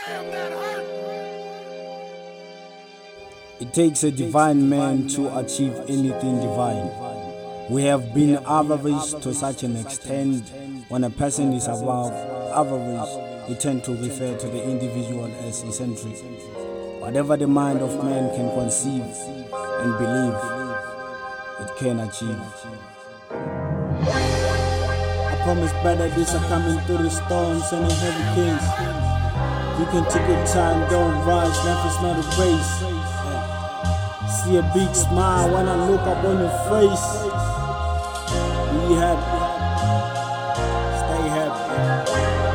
It takes a divine man to achieve anything divine. We have been average to such an extent. When a person is above average, we tend to refer to the individual as eccentric. Whatever the mind of man can conceive and believe, it can achieve. I promise better days are coming through the storms and the heavy case. You can take your time, don't rush, life is not a race. See a big smile when I look up on your face. Be happy, stay happy.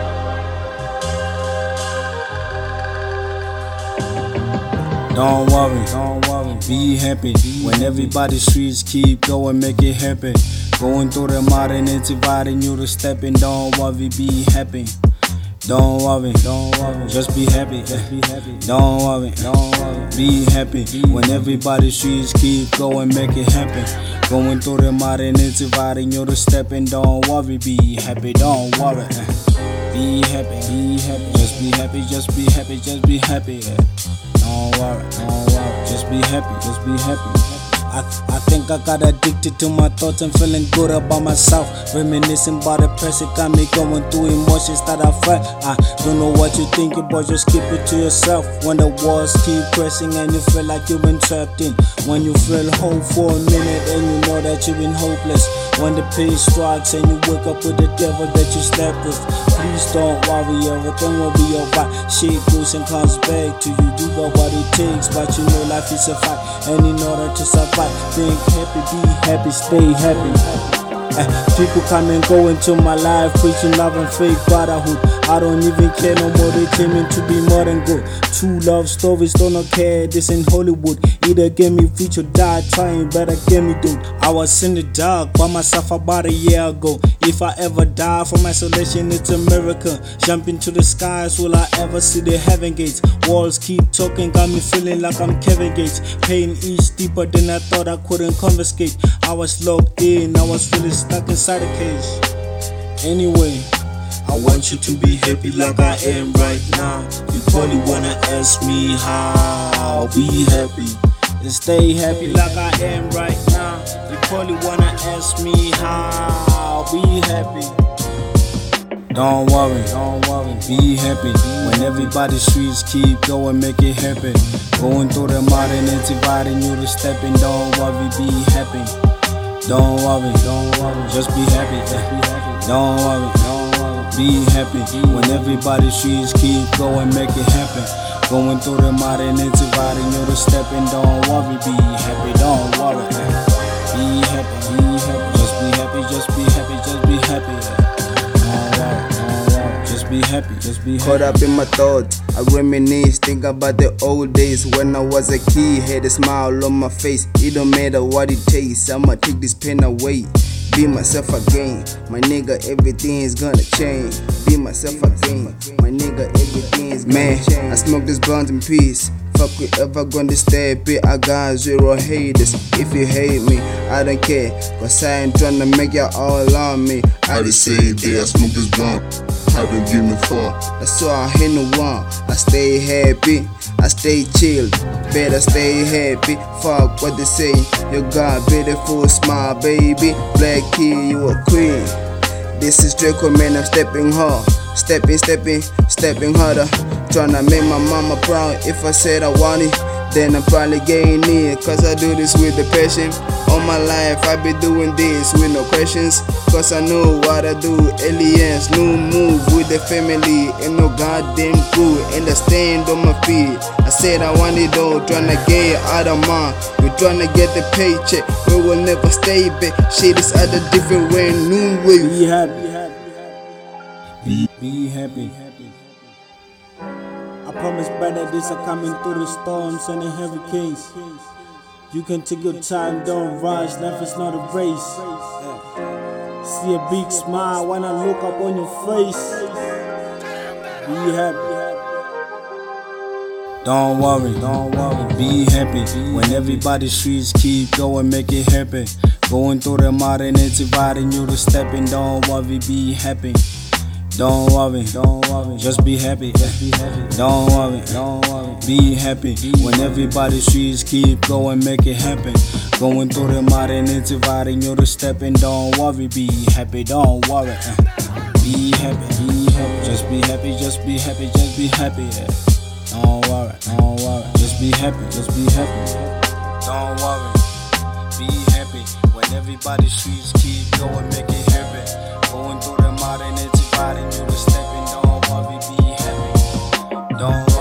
Don't worry, be happy. When everybody's streets keep going, make it happen. Going through the mud and it's inviting you to step in. Don't worry, be happy. Don't worry, just be happy. Don't worry, be happy. When everybody's streets keep going, make it happen. Going through the mud and it's inviting you to step in. Don't worry, be happy. Don't worry, be happy. Just be happy, just be happy, just be happy. Don't worry, just be happy. I think I got addicted to my thoughts and feeling good about myself. Reminiscing about the past, it got me going through emotions that I felt. I don't know what you're thinking, but just keep it to yourself. When the walls keep pressing and you feel like you've been trapped in. When you feel hope for a minute and you know that you've been hopeless. When the pain strikes and you wake up with the devil that you slept with. Please don't worry, everything will be alright. Shit goes and comes back to you. Do what it takes, but you know life is a fight. And in order to survive, think happy, be happy, stay happy. People come and go into my life, preaching love and fake brotherhood. I don't even care no more, they claiming to be more than good. True love stories, don't care, this ain't Hollywood. Either get me rich or die trying, better get me dude. I was in the dark by myself about a year ago. If I ever die from isolation, it's a miracle. Jump into the skies, will I ever see the heaven gates? Walls keep talking, got me feeling like I'm Kevin Gates. Pain is deeper than I thought I couldn't confiscate. I was locked in, I was feeling stuck inside a cage. Anyway, I want you to be happy like I am right now. You probably wanna ask me how. Be happy and stay happy like I am right now. You probably wanna ask me how. Be happy. Don't worry, be happy. When everybody's streets keep going, make it happen. Going through the mud and it's inviting you to step in. Don't worry, be happy. Don't worry, just be happy. Don't worry, be happy. When everybody's streets keep going, make it happen. Going through the mud and it's inviting you to step in. Don't worry, be happy. Don't worry, be happy. Just be happy, just be happy, just be happy. Be happy, just be happy. Caught up in my thoughts, I reminisce, think about the old days when I was a kid. Had a smile on my face, it don't matter what it takes. I'ma take this pain away, be myself again. My nigga, everything is gonna change. Be myself again, my nigga, everything is gonna change. I smoke this blunt in peace. Fuck whoever gonna step it, I got 0 haters. If you hate me, I don't care, cause I ain't tryna make y'all all on me. I just say day I smoke this blunt, I don't give me fuck. That's why I hit no one. I stay happy, I stay chilled. Better stay happy, fuck what they say. You got beautiful smile, baby. Black kid, you a queen. This is Draco, man, I'm stepping hard. Stepping harder. Tryna make my mama proud. If I said I want it, then I'm probably getting it. Cause I do this with the passion. All my life I be doing this with no questions. Cause I know what I do. Aliens, new move with the family. Ain't no goddamn crew. And I stand on my feet. I said I want it all. Tryna get out of mind. We tryna get the paycheck. We will never stay back. Shit is at a different way. New way. Be happy. Be happy. I promise better days are coming through the storms and the heavy case. You can take your time, don't rush, life is not a race. See a big smile when I look up on your face. Be happy. Don't worry, be happy. When everybody's streets keep going, make it happen. Going through the mud and it's inviting you to step in. Don't worry, be happy. Don't worry, just be happy, Don't worry, be happy. When everybody streets keep going, make it happen. Going through the mud and it's inviting you to step in. Don't worry, be happy, don't worry. Be happy, just be happy, just be happy, just be happy. Don't worry, just be happy, Don't worry, be happy. When everybody's streets keep going, make it happen. Going through the mud and it's inviting you to step in. Don't worry, be happy. Don't worry.